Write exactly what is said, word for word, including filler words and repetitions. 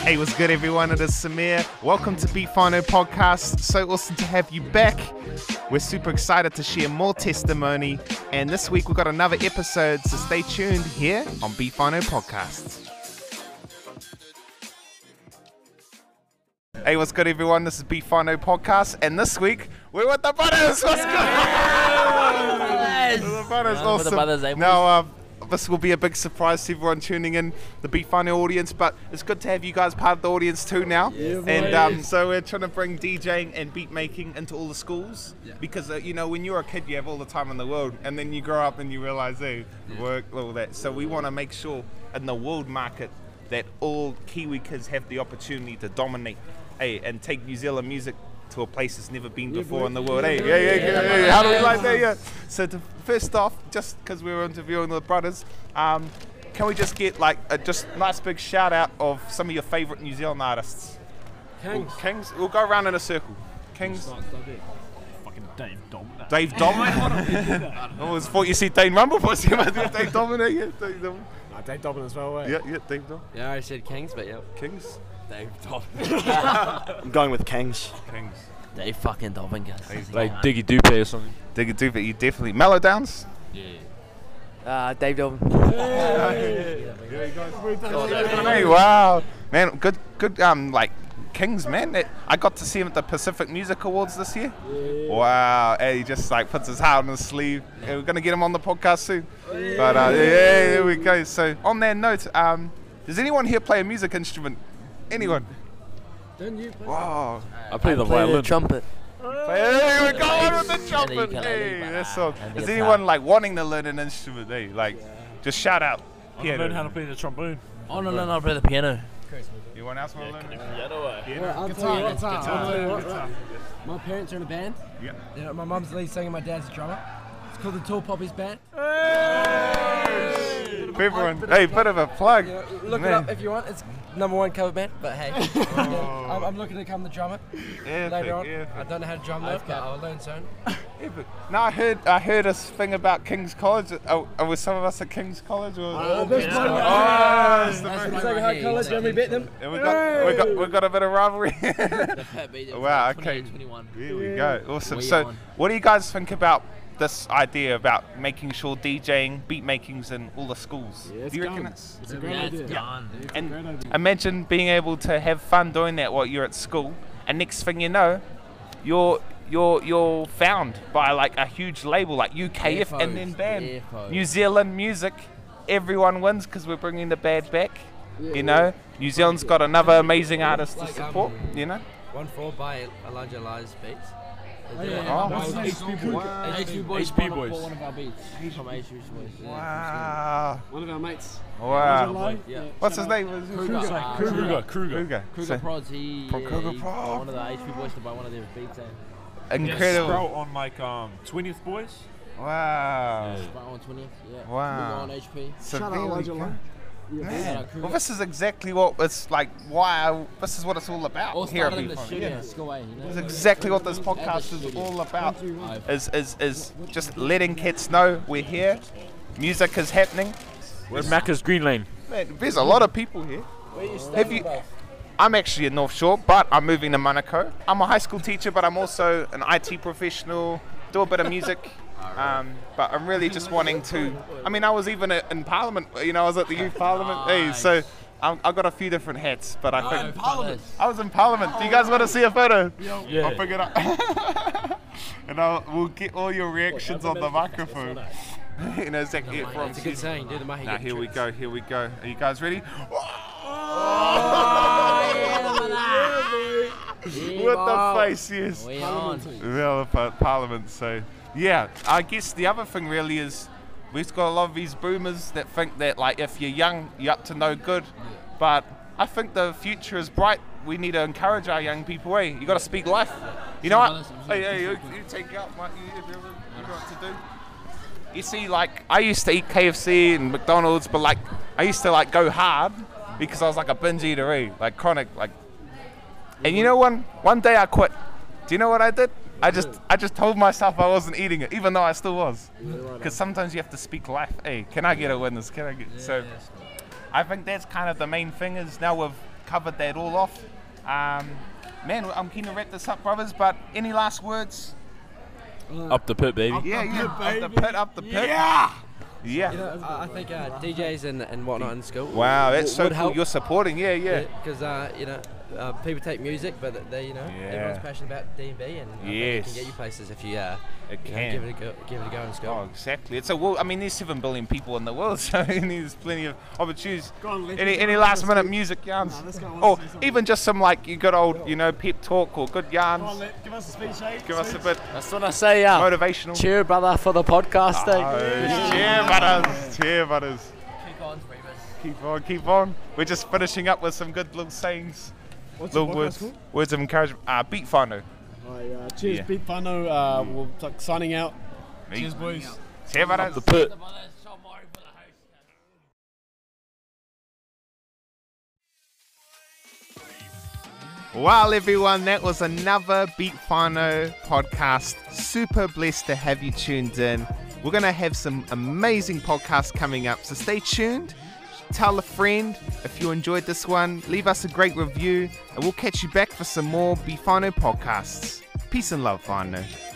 Hey, what's good, everyone? It is Samir. Welcome to Beat Whānau Podcast. So awesome to have you back. We're super excited to share more testimony. And this week we've got another episode, so stay tuned here on Beat Whānau Podcast. Hey, what's good, everyone? This is Beat Whānau Podcast. And this week, we're with the brothers. What's good? The brothers, awesome. Now, uh, this will be a big surprise to everyone tuning in, the Beat Whānau audience, but it's good to have you guys part of the audience too now. Yeah, and um, so we're trying to bring DJing and beat making into all the schools, yeah. because uh, you know, when you're a kid, you have all the time in the world, and then you grow up and you realize, hey, yeah. work, all that. So we want to make sure in the world market that all Kiwi kids have the opportunity to dominate, hey, and take New Zealand music to a place it's never been before yeah, in the world. Hey, yeah, yeah, yeah, yeah, yeah. How do we like that? Yeah. So to, first off, just because we were interviewing the brothers, um, can we just get like a just nice big shout out of some of your favorite New Zealand artists? Kings. We'll, Kings. We'll go around in a circle. Kings. Fucking Dave Dominant. Dave Dominant. I always thought you said Dane Rumble, but you might do Dave Dominant. Yeah, Dave Dominant. Nah, Dave Dominant as well. Eh? Yeah, yeah, Dave Dominant. Yeah, I said Kings, but yeah. Kings. Dave Dominant. I'm going with Kings. Kings. Dave fucking Dominant. Like Diggy Dupe or something. Diggy Dupe, you definitely. Mellow Downs. Yeah. Uh, Dave Dominant. Hey, wow, man, good, good. Um, like Kings, man. It, I got to see him at the Pacific Music Awards this year. Yeah. Wow, and he just like puts his heart on his sleeve. Yeah, we're gonna get him on the podcast soon. Yeah. But uh, yeah, there we go. So on that note, um, does anyone here play a music instrument? Anyone? Don't you play? Wow. I play I the play violin. the trumpet. Hey, we got one with the trumpet. Hey, that's all. Is anyone like wanting to learn an instrument? Hey, like, yeah. just shout out. I want to learn how to play the trombone. I want to learn how to play the piano. Anyone else want to learn? Piano. Well, I'll guitar, tell you what, guitar. I'll tell you what, right? My parents are in a band. Yeah. You know, my mum's the lead singer, my dad's a drummer. It's called the Tall Poppies Band. Hey! Everyone, hey, bit of a plug. You know, look Man. it up if you want. It's number one cover band, but hey, oh. I'm, I'm looking to become the drummer yeah, later on. Yeah, I don't know how to drum though, but I'll learn soon. No, I heard I heard a thing about King's College. Oh, were some of us at King's College? Or? Oh, that's yeah. my oh, that's that's the Sacred Heart College, and we beat them. And we got we got we got a bit of rivalry. Wow. Okay. Here we go. Awesome. We so, on. what do you guys think about this idea about making sure DJing, beat making's in all the schools? Yeah, do you reckon done. it's? It's a great Yeah, idea. it's done. It's And a great idea. imagine being able to have fun doing that while you're at school, and next thing you know, you're you're you're found by like a huge label like U K F, and then bam, Airphones. New Zealand music. Everyone wins because we're bringing the badge back. Yeah, You know, New Zealand's got another amazing artist to Like, um, support. You know. One four by Elijah Elias Beats. Oh, yeah. Oh, What's wow. his name? H P Wow. H P Boys. H P Boys. One of our beats. He's from H P Boys. Yeah. Wow. One of our mates. Wow. Yeah. What's his name? Was it Kruger. Kruger? Uh, Kruger. Kruger. Kruger. Kruger So, Prods. He, From yeah, Kruger he Prod. got one of the H P Boys to buy one of their beats. And incredible. Sprout on like um twentieth Boys. Wow. Sprout on twentieth. Yeah. Wow. Kruger on H P. So Shout out there we Elijah go. Lai. Shout Man. out Kruger. Well, this is exactly what it's like. Why? I, this is what it's all about All here at started in the Beat Whānau. studio Yeah. at School A, you know? It's exactly what this At podcast the is studio. all about. I've- Is is is just letting kids know we're here. Music is happening. Where's Macca's Green Lane? Man, there's a lot of people here. Where you Have you? I'm actually in North Shore, but I'm moving to Manukau. I'm a high school teacher, but I'm also an I T professional. Do a bit of music. Um, but I'm really just wanting to. I mean, I was even a- in Parliament. You know, I was at the youth Parliament. Hey, so I'm, I've got a few different hats. But I think Parliament. I was in Parliament. Do you guys want to see a photo? Yeah. I'll pick it up. And I'll, we'll get all your reactions on the microphone. You know exactly it from. It's a good saying. Do the mahi. Now here we go. Here we go. Are you guys ready? With the face, yes. We on. Well, par- Parliament. So, yeah. I guess the other thing really is we've got a lot of these boomers that think that like if you're young, you're up to no good. But I think the future is bright. We need to encourage our young people. Hey, you got to speak life. You know what? Hey, hey, you, you take out what you, you, you know what to do. You see, like I used to eat K F C and McDonald's, but like I used to like go hard because I was like a binge eater, eh? Like chronic, like. And you know, one one day I quit. Do you know what I did? I just I just told myself I wasn't eating it, even though I still was. Because sometimes you have to speak life. Hey, can I get a witness? Can I get so? I think that's kind of the main thing is now with covered that all off. Um, man, I'm keen to wrap this up, brothers, but any last words? Up the pit, baby. Yeah, yeah, up the pit, up the pit. Yeah! Yeah. You know, I I think uh, D Js and, and whatnot in school. Wow, that's would so cool. help. You're supporting, yeah, yeah. Because uh, you know, uh, people take music, but they, you know, Yeah. everyone's passionate about D and B, and I think it Yes. can get you places if you, uh, It you know, can. give it a go, give it a go in school. Oh, exactly. It's a world. I mean, there's seven billion people in the world, so there's plenty of opportunities. Go on, let's Any go any on, last let's minute go. music yarns? Nah, this guy wants Or to say something. even just some like you good old, you know, pep talk or good yarns. Come on, let, give us a speech, eh? Give us a bit I just want to say, uh, motivational. cheer, brother, for the podcast. eh? Oh, cheer, butters. Cheer, butters. Keep on, Freebus. Keep on, keep on. We're just finishing up with some good little sayings, What's the little podcast words, called? words of encouragement. Uh, beat whānau. Alright, uh, cheers, Yeah. Beat Whānau. Uh, we'll like, signing out. Me. Cheers, boys. Cheer, butters. The pit. Well, everyone, that was another Beat Whānau podcast. Super blessed to have you tuned in. We're going to have some amazing podcasts coming up, so stay tuned. Tell a friend if you enjoyed this one. Leave us a great review, and we'll catch you back for some more Beat Whānau podcasts. Peace and love, Whānau.